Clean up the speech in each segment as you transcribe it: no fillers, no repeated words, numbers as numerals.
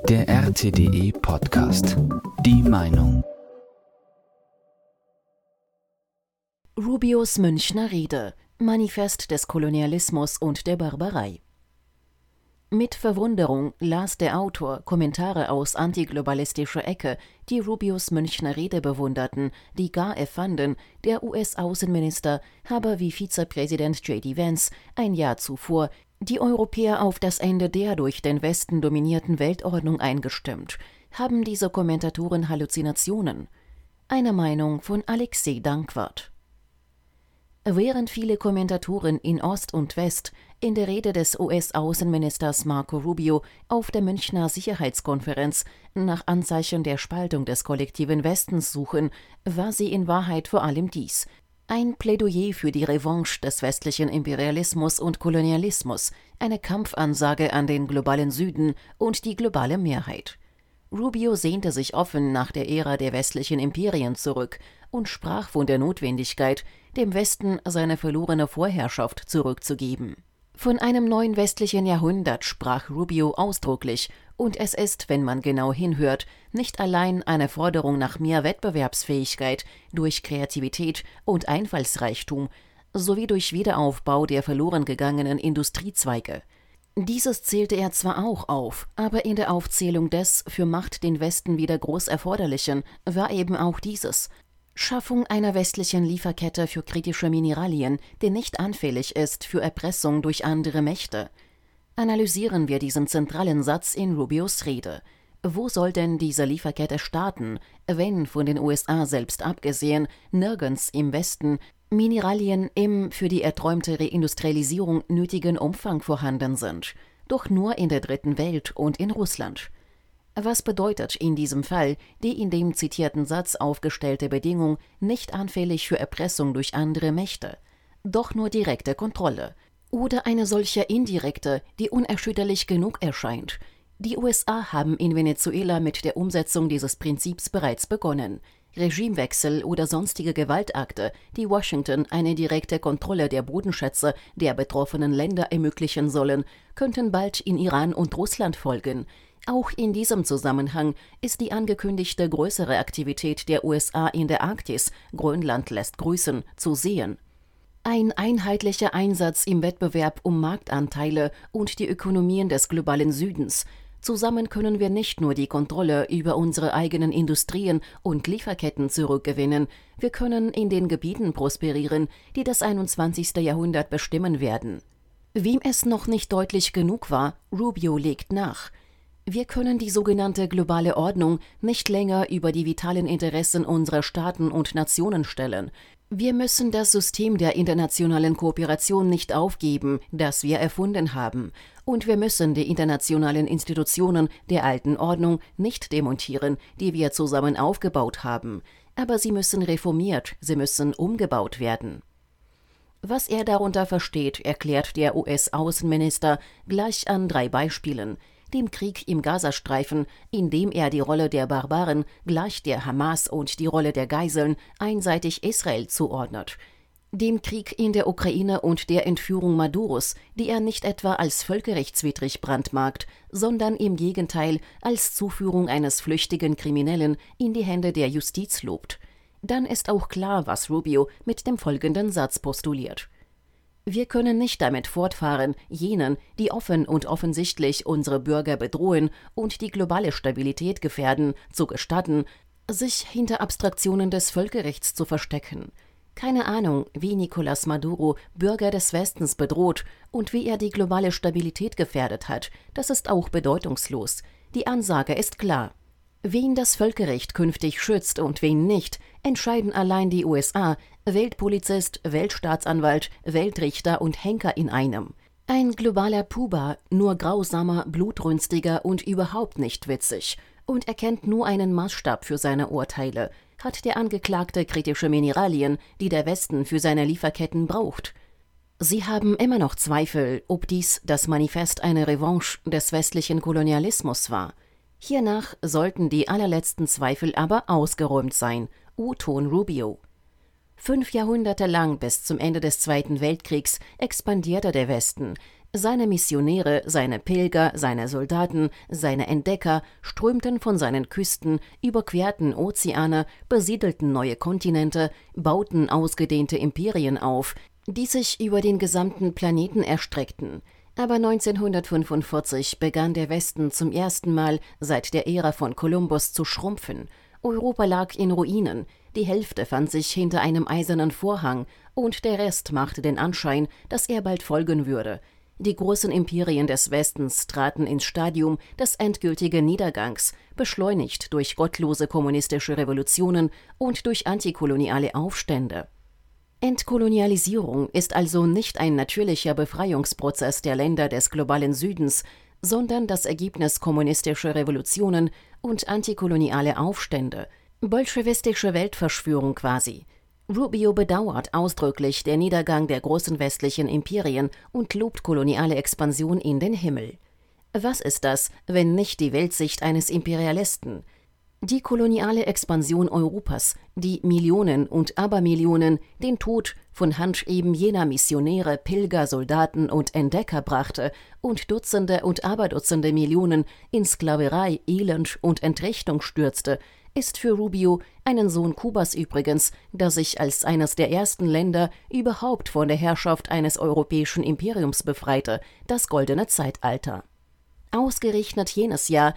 Der RTDE Podcast. Die Meinung. Rubios Münchner Rede. Manifest des Kolonialismus und der Barbarei. Mit Verwunderung las der Autor Kommentare aus antiglobalistischer Ecke, die Rubios Münchner Rede bewunderten, die gar erfanden, der US-Außenminister habe wie Vizepräsident J.D. Vance ein Jahr zuvor die Europäer auf das Ende der durch den Westen dominierten Weltordnung eingestimmt. Haben diese Kommentatoren Halluzinationen? Eine Meinung von Alexei Dankwart. Während viele Kommentatoren in Ost und West in der Rede des US-Außenministers Marco Rubio auf der Münchner Sicherheitskonferenz nach Anzeichen der Spaltung des kollektiven Westens suchen, war sie in Wahrheit vor allem dies: ein Plädoyer für die Revanche des westlichen Imperialismus und Kolonialismus, eine Kampfansage an den globalen Süden und die globale Mehrheit. Rubio sehnte sich offen nach der Ära der westlichen Imperien zurück und sprach von der Notwendigkeit, dem Westen seine verlorene Vorherrschaft zurückzugeben. Von einem neuen westlichen Jahrhundert sprach Rubio ausdrücklich, und es ist, wenn man genau hinhört, nicht allein eine Forderung nach mehr Wettbewerbsfähigkeit durch Kreativität und Einfallsreichtum sowie durch Wiederaufbau der verloren gegangenen Industriezweige. Dieses zählte er zwar auch auf, aber in der Aufzählung des für Macht den Westen wieder groß Erforderlichen war eben auch dieses: Schaffung einer westlichen Lieferkette für kritische Mineralien, die nicht anfällig ist für Erpressung durch andere Mächte. Analysieren wir diesen zentralen Satz in Rubios Rede. Wo soll denn diese Lieferkette starten, wenn, von den USA selbst abgesehen, nirgends im Westen Mineralien im für die erträumte Reindustrialisierung nötigen Umfang vorhanden sind? Doch nur in der Dritten Welt und in Russland. Was bedeutet in diesem Fall die in dem zitierten Satz aufgestellte Bedingung nicht anfällig für Erpressung durch andere Mächte? Doch nur direkte Kontrolle. Oder eine solche indirekte, die unerschütterlich genug erscheint. Die USA haben in Venezuela mit der Umsetzung dieses Prinzips bereits begonnen. Regimewechsel oder sonstige Gewaltakte, die Washington eine direkte Kontrolle der Bodenschätze der betroffenen Länder ermöglichen sollen, könnten bald in Iran und Russland folgen. Auch in diesem Zusammenhang ist die angekündigte größere Aktivität der USA in der Arktis, Grönland lässt grüßen, zu sehen. Ein einheitlicher Einsatz im Wettbewerb um Marktanteile und die Ökonomien des globalen Südens. Zusammen können wir nicht nur die Kontrolle über unsere eigenen Industrien und Lieferketten zurückgewinnen, wir können in den Gebieten prosperieren, die das 21. Jahrhundert bestimmen werden. Wem es noch nicht deutlich genug war, Rubio legt nach: Wir können die sogenannte globale Ordnung nicht länger über die vitalen Interessen unserer Staaten und Nationen stellen. Wir müssen das System der internationalen Kooperation nicht aufgeben, das wir erfunden haben. Und wir müssen die internationalen Institutionen der alten Ordnung nicht demontieren, die wir zusammen aufgebaut haben. Aber sie müssen reformiert, sie müssen umgebaut werden. Was er darunter versteht, erklärt der US-Außenminister gleich an 3 Beispielen: dem Krieg im Gazastreifen, in dem er die Rolle der Barbaren gleich der Hamas und die Rolle der Geiseln einseitig Israel zuordnet, dem Krieg in der Ukraine und der Entführung Maduros, die er nicht etwa als völkerrechtswidrig brandmarkt, sondern im Gegenteil als Zuführung eines flüchtigen Kriminellen in die Hände der Justiz lobt. Dann ist auch klar, was Rubio mit dem folgenden Satz postuliert: Wir können nicht damit fortfahren, jenen, die offen und offensichtlich unsere Bürger bedrohen und die globale Stabilität gefährden, zu gestatten, sich hinter Abstraktionen des Völkerrechts zu verstecken. Keine Ahnung, wie Nicolás Maduro Bürger des Westens bedroht und wie er die globale Stabilität gefährdet hat, das ist auch bedeutungslos. Die Ansage ist klar: Wen das Völkerrecht künftig schützt und wen nicht, entscheiden allein die USA, Weltpolizist, Weltstaatsanwalt, Weltrichter und Henker in einem. Ein globaler Puba, nur grausamer, blutrünstiger und überhaupt nicht witzig. Und er kennt nur einen Maßstab für seine Urteile. Hat der Angeklagte kritische Mineralien, die der Westen für seine Lieferketten braucht? Sie haben immer noch Zweifel, ob dies das Manifest eine Revanche des westlichen Kolonialismus war. Hiernach sollten die allerletzten Zweifel aber ausgeräumt sein. O-Ton Rubio. 5 Jahrhunderte lang bis zum Ende des Zweiten Weltkriegs expandierte der Westen. Seine Missionäre, seine Pilger, seine Soldaten, seine Entdecker strömten von seinen Küsten, überquerten Ozeane, besiedelten neue Kontinente, bauten ausgedehnte Imperien auf, die sich über den gesamten Planeten erstreckten. Aber 1945 begann der Westen zum ersten Mal seit der Ära von Kolumbus zu schrumpfen. Europa lag in Ruinen, die Hälfte fand sich hinter einem eisernen Vorhang und der Rest machte den Anschein, dass er bald folgen würde. Die großen Imperien des Westens traten ins Stadium des endgültigen Niedergangs, beschleunigt durch gottlose kommunistische Revolutionen und durch antikoloniale Aufstände. Entkolonialisierung ist also nicht ein natürlicher Befreiungsprozess der Länder des globalen Südens, sondern das Ergebnis kommunistischer Revolutionen und antikoloniale Aufstände, bolschewistische Weltverschwörung quasi. Rubio bedauert ausdrücklich den Niedergang der großen westlichen Imperien und lobt koloniale Expansion in den Himmel. Was ist das, wenn nicht die Weltsicht eines Imperialisten? Die koloniale Expansion Europas, die Millionen und Abermillionen den Tod von Hand eben jener Missionäre, Pilger, Soldaten und Entdecker brachte und Dutzende und Aberdutzende Millionen in Sklaverei, Elend und Entrechtung stürzte, ist für Rubio, einen Sohn Kubas übrigens, das sich als eines der ersten Länder überhaupt von der Herrschaft eines europäischen Imperiums befreite, das goldene Zeitalter. Ausgerechnet jenes Jahr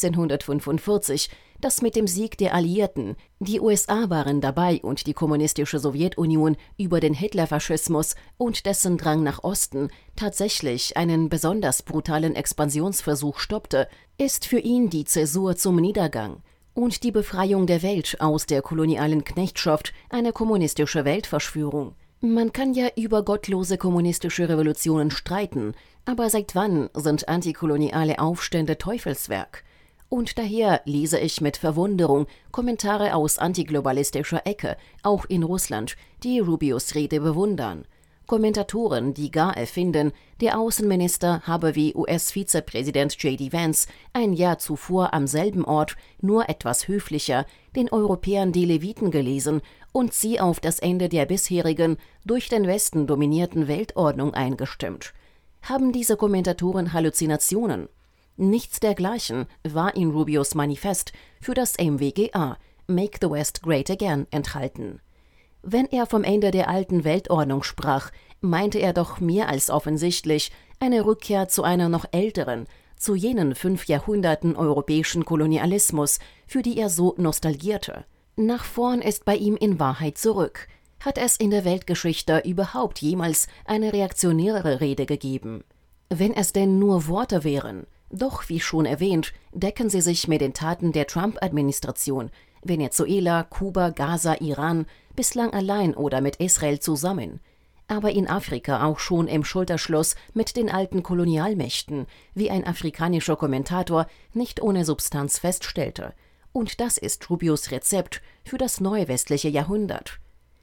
1945, das mit dem Sieg der Alliierten, die USA waren dabei und die kommunistische Sowjetunion über den Hitlerfaschismus und dessen Drang nach Osten tatsächlich einen besonders brutalen Expansionsversuch stoppte, ist für ihn die Zäsur zum Niedergang und die Befreiung der Welt aus der kolonialen Knechtschaft eine kommunistische Weltverschwörung. Man kann ja über gottlose kommunistische Revolutionen streiten, aber seit wann sind antikoloniale Aufstände Teufelswerk? Und daher lese ich mit Verwunderung Kommentare aus antiglobalistischer Ecke, auch in Russland, die Rubios Rede bewundern. Kommentatoren, die gar erfinden, der Außenminister habe wie US-Vizepräsident J.D. Vance ein Jahr zuvor am selben Ort, nur etwas höflicher, den Europäern die Leviten gelesen und sie auf das Ende der bisherigen, durch den Westen dominierten Weltordnung eingestimmt. Haben diese Kommentatoren Halluzinationen? Nichts dergleichen war in Rubios Manifest für das MWGA, Make the West Great Again, enthalten. Wenn er vom Ende der alten Weltordnung sprach, meinte er doch mehr als offensichtlich eine Rückkehr zu einer noch älteren, zu jenen 5 Jahrhunderten europäischen Kolonialismus, für die er so nostalgierte. Nach vorn ist bei ihm in Wahrheit zurück. Hat es in der Weltgeschichte überhaupt jemals eine reaktionärere Rede gegeben? Wenn es denn nur Worte wären. Doch, wie schon erwähnt, decken sie sich mit den Taten der Trump-Administration, Venezuela, Kuba, Gaza, Iran, bislang allein oder mit Israel zusammen. Aber in Afrika auch schon im Schulterschluss mit den alten Kolonialmächten, wie ein afrikanischer Kommentator nicht ohne Substanz feststellte. Und das ist Rubios Rezept für das neue westliche Jahrhundert.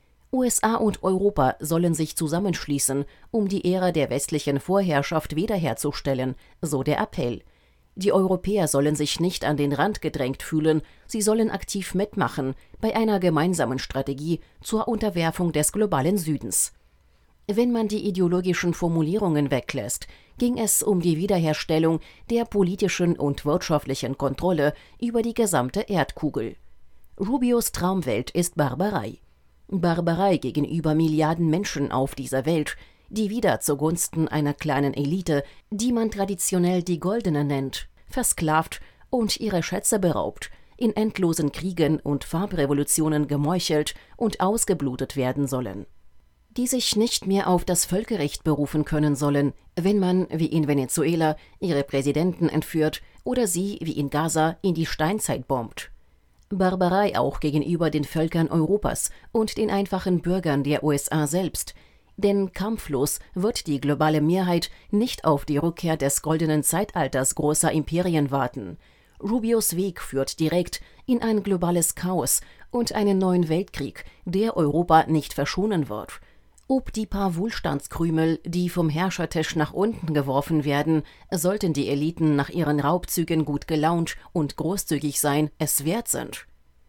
USA und Europa sollen sich zusammenschließen, um die Ära der westlichen Vorherrschaft wiederherzustellen, so der Appell. Die Europäer sollen sich nicht an den Rand gedrängt fühlen, sie sollen aktiv mitmachen bei einer gemeinsamen Strategie zur Unterwerfung des globalen Südens. Wenn man die ideologischen Formulierungen weglässt, ging es um die Wiederherstellung der politischen und wirtschaftlichen Kontrolle über die gesamte Erdkugel. Rubios Traumwelt ist Barbarei. Barbarei gegenüber Milliarden Menschen auf dieser Welt, die wieder zugunsten einer kleinen Elite, die man traditionell die Goldene nennt, versklavt und ihre Schätze beraubt, in endlosen Kriegen und Farbrevolutionen gemeuchelt und ausgeblutet werden sollen. Die sich nicht mehr auf das Völkerrecht berufen können sollen, wenn man, wie in Venezuela, ihre Präsidenten entführt oder sie, wie in Gaza, in die Steinzeit bombt. Barbarei auch gegenüber den Völkern Europas und den einfachen Bürgern der USA selbst. Denn kampflos wird die globale Mehrheit nicht auf die Rückkehr des goldenen Zeitalters großer Imperien warten. Rubios Weg führt direkt in ein globales Chaos und einen neuen Weltkrieg, der Europa nicht verschonen wird. Ob die paar Wohlstandskrümel, die vom Herrschertisch nach unten geworfen werden, sollten die Eliten nach ihren Raubzügen gut gelaunt und großzügig sein, es wert sind.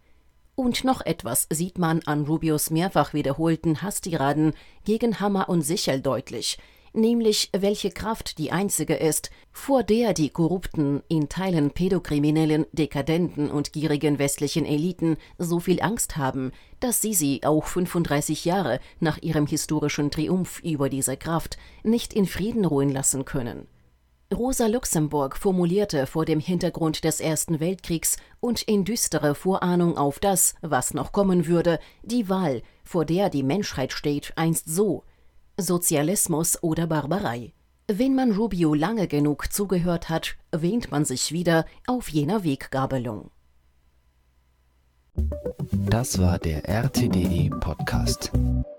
Und noch etwas sieht man an Rubios mehrfach wiederholten Hasstiraden gegen Hammer und Sichel deutlich. nämlich welche Kraft die einzige ist, vor der die korrupten, in Teilen pädokriminellen, dekadenten und gierigen westlichen Eliten so viel Angst haben, dass sie auch 35 Jahre nach ihrem historischen Triumph über diese Kraft nicht in Frieden ruhen lassen können. Rosa Luxemburg formulierte vor dem Hintergrund des Ersten Weltkriegs und in düsterer Vorahnung auf das, was noch kommen würde, die Wahl, vor der die Menschheit steht, einst so: Sozialismus oder Barbarei. Wenn man Rubio lange genug zugehört hat, wähnt man sich wieder auf jener Weggabelung. Das war der RTDE Podcast.